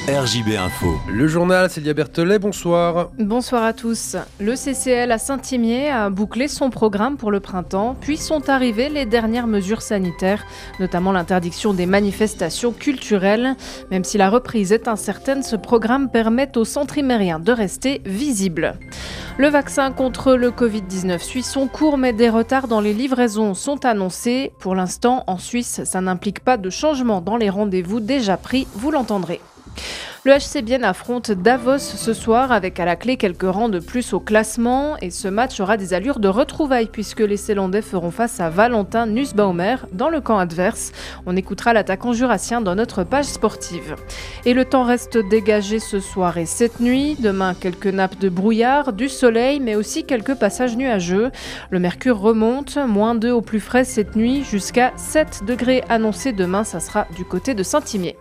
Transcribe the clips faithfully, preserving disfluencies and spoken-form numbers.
R J B Info. Le journal, Célia Berthelet, bonsoir. Bonsoir à tous. Le C C L à Saint-Imier a bouclé son programme pour le printemps, puis sont arrivées les dernières mesures sanitaires, notamment l'interdiction des manifestations culturelles. Même si la reprise est incertaine, ce programme permet au centre imérien de rester visible. Le vaccin contre le covid dix-neuf suit son cours, mais des retards dans les livraisons sont annoncés. Pour l'instant, en Suisse, ça n'implique pas de changement dans les rendez-vous déjà pris, vous l'entendrez. Le H C Bienne affronte Davos ce soir avec à la clé quelques rangs de plus au classement et ce match aura des allures de retrouvailles puisque les Célandais feront face à Valentin Nussbaumer dans le camp adverse. On écoutera l'attaquant jurassien dans notre page sportive. Et le temps reste dégagé ce soir et cette nuit. Demain, quelques nappes de brouillard, du soleil mais aussi quelques passages nuageux. Le mercure remonte, moins deux au plus frais cette nuit jusqu'à sept degrés annoncés demain, ça sera du côté de Saint-Imier.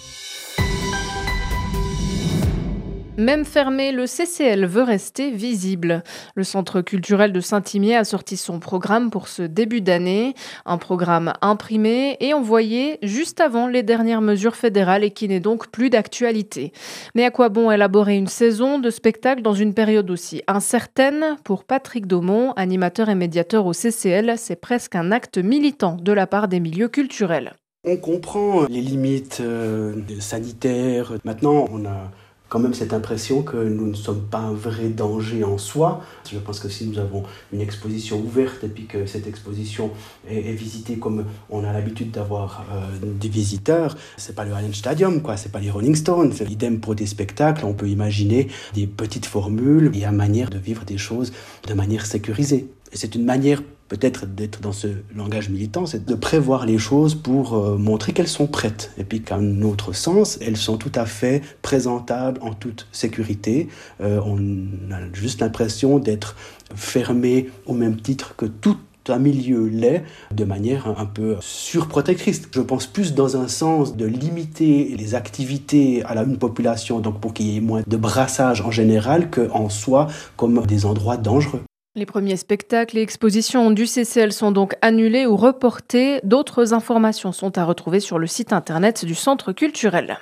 Même fermé, le C C L veut rester visible. Le Centre culturel de Saint-Imier a sorti son programme pour ce début d'année. Un programme imprimé et envoyé juste avant les dernières mesures fédérales et qui n'est donc plus d'actualité. Mais à quoi bon élaborer une saison de spectacle dans une période aussi incertaine ? Pour Patrick Daumont, animateur et médiateur au C C L, c'est presque un acte militant de la part des milieux culturels. On comprend les limites euh, sanitaires. Maintenant, on a quand même cette impression que nous ne sommes pas un vrai danger en soi. Je pense que si nous avons une exposition ouverte et puis que cette exposition est, est visitée comme on a l'habitude d'avoir euh, des visiteurs, c'est pas le Allen Stadium, quoi, c'est pas les Rolling Stones. Idem pour des spectacles, on peut imaginer des petites formules et une manière de vivre des choses de manière sécurisée. Et c'est une manière peut-être d'être dans ce langage militant, c'est de prévoir les choses pour euh, montrer qu'elles sont prêtes. Et puis qu'à un autre sens, elles sont tout à fait présentables en toute sécurité. Euh, on a juste l'impression d'être fermé au même titre que tout un milieu l'est, de manière un peu surprotectrice. Je pense plus dans un sens de limiter les activités à la une population, donc pour qu'il y ait moins de brassage en général, qu'en soi comme des endroits dangereux. Les premiers spectacles et expositions du C C L sont donc annulés ou reportés. D'autres informations sont à retrouver sur le site internet du Centre culturel.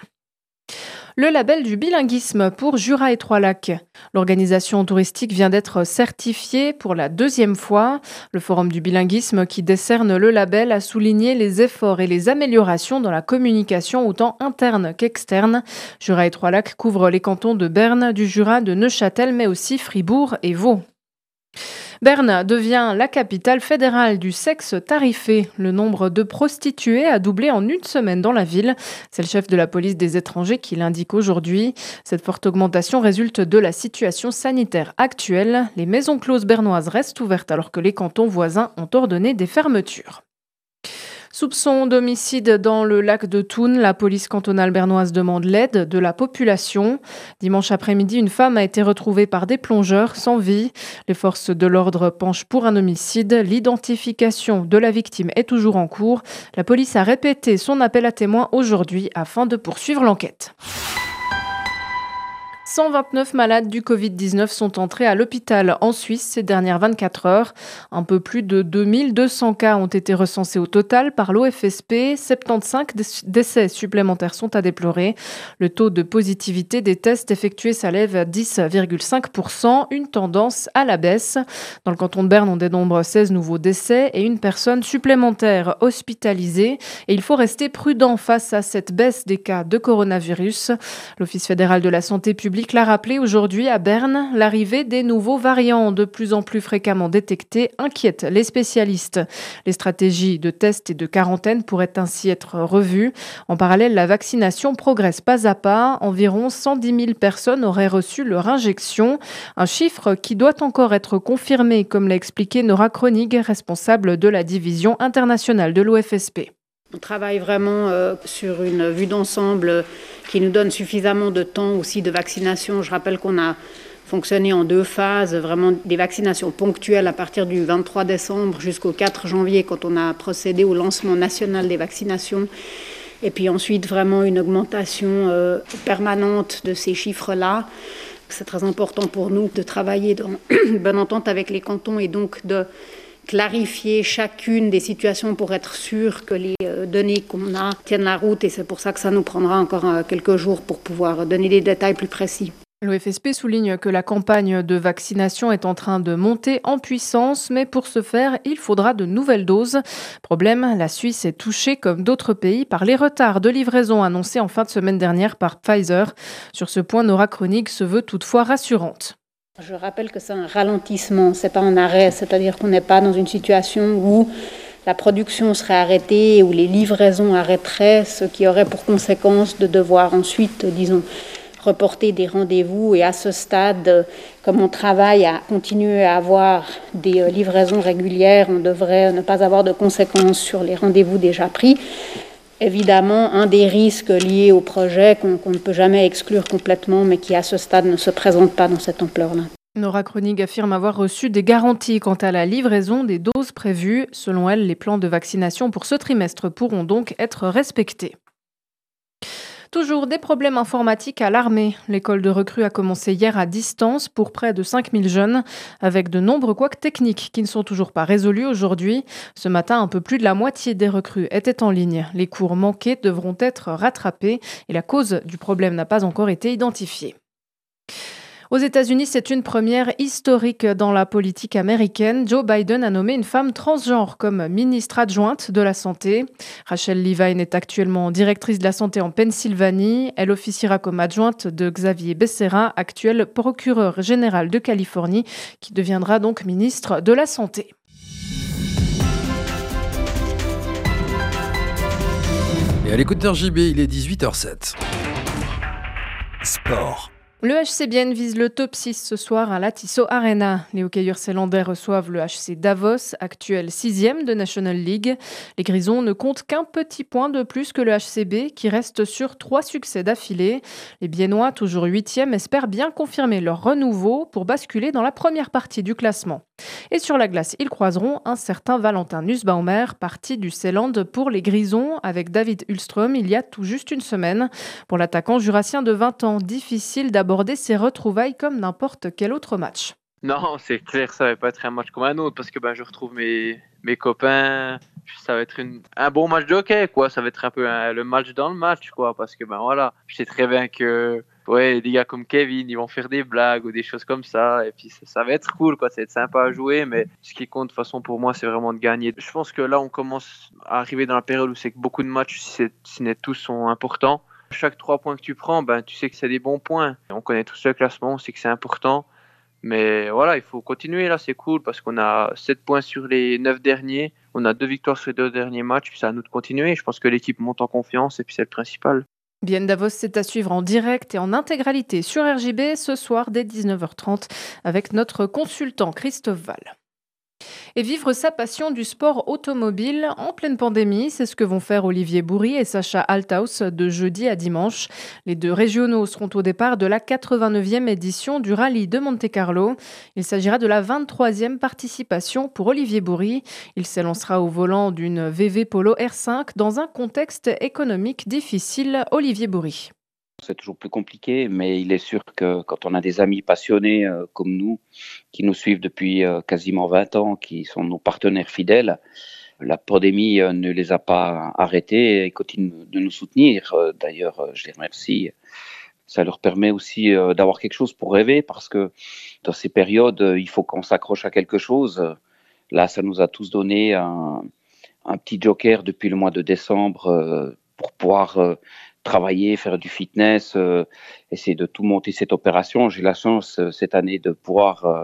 Le label du bilinguisme pour Jura et Trois-Lacs. L'organisation touristique vient d'être certifiée pour la deuxième fois. Le Forum du bilinguisme qui décerne le label a souligné les efforts et les améliorations dans la communication autant interne qu'externe. Jura et Trois-Lacs couvre les cantons de Berne, du Jura, de Neuchâtel, mais aussi Fribourg et Vaud. Berne devient la capitale fédérale du sexe tarifé. Le nombre de prostituées a doublé en une semaine dans la ville. C'est le chef de la police des étrangers qui l'indique aujourd'hui. Cette forte augmentation résulte de la situation sanitaire actuelle. Les maisons closes bernoises restent ouvertes alors que les cantons voisins ont ordonné des fermetures. Soupçon d'homicide dans le lac de Thun, la police cantonale bernoise demande l'aide de la population. Dimanche après-midi, une femme a été retrouvée par des plongeurs sans vie. Les forces de l'ordre penchent pour un homicide. L'identification de la victime est toujours en cours. La police a répété son appel à témoins aujourd'hui afin de poursuivre l'enquête. cent vingt-neuf malades du covid dix-neuf sont entrés à l'hôpital en Suisse ces dernières vingt-quatre heures. Un peu plus de deux mille deux cents cas ont été recensés au total par l'O F S P. soixante-quinze décès supplémentaires sont à déplorer. Le taux de positivité des tests effectués s'élève à dix virgule cinq pour cent, une tendance à la baisse. Dans le canton de Berne, on dénombre seize nouveaux décès et une personne supplémentaire hospitalisée. Et il faut rester prudent face à cette baisse des cas de coronavirus. L'Office fédéral de la santé publique l'a rappelé aujourd'hui à Berne, l'arrivée des nouveaux variants de plus en plus fréquemment détectés inquiète les spécialistes. Les stratégies de tests et de quarantaine pourraient ainsi être revues. En parallèle, la vaccination progresse pas à pas. Environ cent dix mille personnes auraient reçu leur injection. Un chiffre qui doit encore être confirmé, comme l'a expliqué Nora Kronig, responsable de la division internationale de l'O F S P. On travaille vraiment euh, sur une vue d'ensemble qui nous donne suffisamment de temps aussi de vaccination. Je rappelle qu'on a fonctionné en deux phases, vraiment des vaccinations ponctuelles à partir du vingt-trois décembre jusqu'au quatre janvier quand on a procédé au lancement national des vaccinations. Et puis ensuite vraiment une augmentation euh, permanente de ces chiffres-là. C'est très important pour nous de travailler dans une bonne entente avec les cantons et donc de clarifier chacune des situations pour être sûr que les données qu'on a tiennent la route et c'est pour ça que ça nous prendra encore quelques jours pour pouvoir donner des détails plus précis. L'O F S P souligne que la campagne de vaccination est en train de monter en puissance, mais pour ce faire, il faudra de nouvelles doses. Problème, la Suisse est touchée, comme d'autres pays, par les retards de livraison annoncés en fin de semaine dernière par Pfizer. Sur ce point, Nora Kronig se veut toutefois rassurante. Je rappelle que c'est un ralentissement, c'est pas un arrêt, c'est-à-dire qu'on n'est pas dans une situation où la production serait arrêtée, où les livraisons arrêteraient, ce qui aurait pour conséquence de devoir ensuite, disons, reporter des rendez-vous. Et à ce stade, comme on travaille à continuer à avoir des livraisons régulières, on devrait ne pas avoir de conséquences sur les rendez-vous déjà pris. Évidemment, un des risques liés au projet qu'on, qu'on ne peut jamais exclure complètement, mais qui à ce stade ne se présente pas dans cette ampleur-là. Nora Kronig affirme avoir reçu des garanties quant à la livraison des doses prévues. Selon elle, les plans de vaccination pour ce trimestre pourront donc être respectés. Toujours des problèmes informatiques à l'armée. L'école de recrues a commencé hier à distance pour près de cinq mille jeunes, avec de nombreux couacs techniques qui ne sont toujours pas résolus aujourd'hui. Ce matin, un peu plus de la moitié des recrues étaient en ligne. Les cours manqués devront être rattrapés et la cause du problème n'a pas encore été identifiée. Aux États-Unis, c'est une première historique dans la politique américaine. Joe Biden a nommé une femme transgenre comme ministre adjointe de la Santé. Rachel Levine est actuellement directrice de la Santé en Pennsylvanie. Elle officiera comme adjointe de Xavier Becerra, actuel procureur général de Californie, qui deviendra donc ministre de la Santé. Et à l'écoute d'R J B, il est dix-huit heures sept. Sport. Le H C Bienne vise le top six ce soir à la Tissot Arena. Les hockeyeurs zélandais reçoivent le H C Davos, actuel sixième de National League. Les Grisons ne comptent qu'un petit point de plus que le H C B, qui reste sur trois succès d'affilée. Les Biennois, toujours huitième, espèrent bien confirmer leur renouveau pour basculer dans la première partie du classement. Et sur la glace, ils croiseront un certain Valentin Nussbaumer, parti du Seeland pour les Grisons, avec David Hultström il y a tout juste une semaine. Pour l'attaquant jurassien de vingt ans, difficile d'aborder ses retrouvailles comme n'importe quel autre match. Non, c'est clair, ça va pas être un match comme un autre, parce que ben, je retrouve mes, mes copains, ça va être une, un bon match de hockey, quoi. Ça va être un peu un, le match dans le match, quoi, parce que ben voilà, je sais très bien que ouais, des gars comme Kevin, ils vont faire des blagues ou des choses comme ça, et puis ça, ça va être cool, quoi. Ça va être sympa à jouer, mais ce qui compte de toute façon pour moi, c'est vraiment de gagner. Je pense que là, on commence à arriver dans la période où c'est que beaucoup de matchs, si, c'est, si n'est tous, sont importants. Chaque trois points que tu prends, ben, tu sais que c'est des bons points. On connaît tous le classement, on sait que c'est important. Mais voilà, il faut continuer là, c'est cool parce qu'on a sept points sur les neuf derniers. On a deux victoires sur les deux derniers matchs, puis c'est à nous de continuer. Je pense que l'équipe monte en confiance et puis c'est le principal. Bienne Davos, c'est à suivre en direct et en intégralité sur R J B ce soir dès dix-neuf heures trente avec notre consultant Christophe Val. Et vivre sa passion du sport automobile en pleine pandémie, c'est ce que vont faire Olivier Bourri et Sacha Althaus de jeudi à dimanche. Les deux régionaux seront au départ de la quatre-vingt-neuvième édition du rallye de Monte-Carlo. Il s'agira de la vingt-troisième participation pour Olivier Bourri. Il s'élancera au volant d'une V V Polo R cinq dans un contexte économique difficile. Olivier Bourri. C'est toujours plus compliqué, mais il est sûr que quand on a des amis passionnés euh, comme nous, qui nous suivent depuis euh, quasiment vingt ans, qui sont nos partenaires fidèles, la pandémie euh, ne les a pas arrêtés et continue de nous soutenir. Euh, d'ailleurs, euh, je les remercie. Ça leur permet aussi euh, d'avoir quelque chose pour rêver, parce que dans ces périodes, euh, il faut qu'on s'accroche à quelque chose. Là, ça nous a tous donné un, un petit joker depuis le mois de décembre euh, pour pouvoir... Euh, travailler, faire du fitness, euh, essayer de tout monter cette opération. J'ai la chance euh, cette année de pouvoir euh,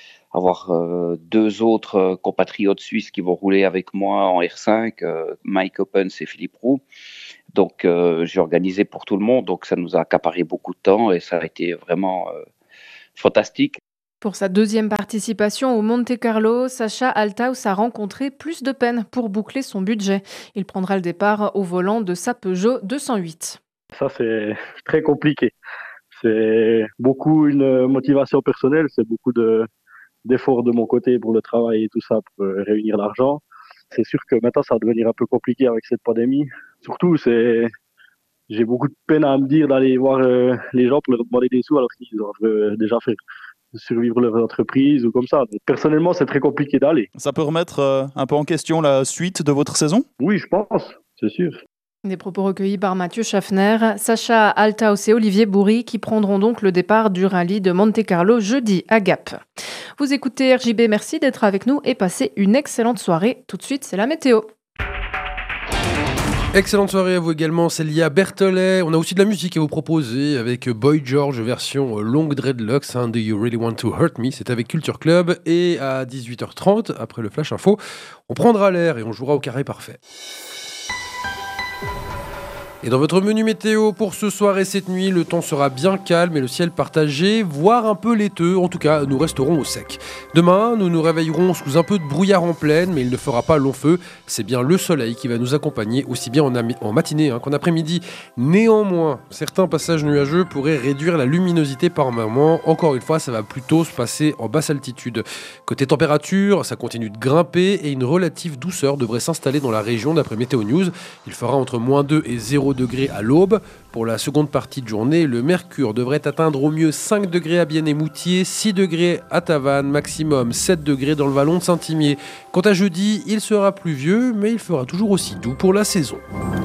avoir euh, deux autres euh, compatriotes suisses qui vont rouler avec moi en R cinq, euh, Mike Oppens et Philippe Roux. Donc euh, j'ai organisé pour tout le monde, donc ça nous a accaparé beaucoup de temps et ça a été vraiment euh, fantastique. Pour sa deuxième participation au Monte-Carlo, Sacha Althaus a rencontré plus de peine pour boucler son budget. Il prendra le départ au volant de sa Peugeot deux cent huit. Ça, c'est très compliqué. C'est beaucoup une motivation personnelle, c'est beaucoup de, d'efforts de mon côté pour le travail et tout ça, pour réunir l'argent. C'est sûr que maintenant, ça va devenir un peu compliqué avec cette pandémie. Surtout, c'est... j'ai beaucoup de peine à me dire d'aller voir euh, les gens pour leur demander des sous alors qu'ils doivent euh, déjà faire survivre leur entreprise ou comme ça. Donc, personnellement, c'est très compliqué d'aller. Ça peut remettre euh, un peu en question la suite de votre saison ? Oui, je pense, c'est sûr. Des propos recueillis par Mathieu Schaffner, Sacha Althaus et Olivier Bourri qui prendront donc le départ du rallye de Monte-Carlo jeudi à Gap. Vous écoutez R J B, merci d'être avec nous et passez une excellente soirée. Tout de suite, c'est la météo. Excellente soirée à vous également, Célia Berthollet. On a aussi de la musique à vous proposer avec Boy George version Long Dreadlocks, hein, Do You Really Want to Hurt Me ? C'est avec Culture Club. Et à dix-huit heures trente, après le Flash Info, on prendra l'air et on jouera au carré parfait. Et dans votre menu météo pour ce soir et cette nuit, le temps sera bien calme et le ciel partagé, voire un peu laiteux. En tout cas, nous resterons au sec. Demain, nous nous réveillerons sous un peu de brouillard en plaine, mais il ne fera pas long feu. C'est bien le soleil qui va nous accompagner, aussi bien en, ami- en matinée hein, qu'en après-midi. Néanmoins, certains passages nuageux pourraient réduire la luminosité par moment. Encore une fois, ça va plutôt se passer en basse altitude. Côté température, ça continue de grimper et une relative douceur devrait s'installer dans la région d'après Météo News. Il fera entre moins deux et zéro degrés à l'aube. Pour la seconde partie de journée, le mercure devrait atteindre au mieux cinq degrés à Bienne-et-Moutier, six degrés à Tavannes, maximum sept degrés dans le vallon de Saint-Imier. Quant à jeudi, il sera pluvieux, mais il fera toujours aussi doux pour la saison.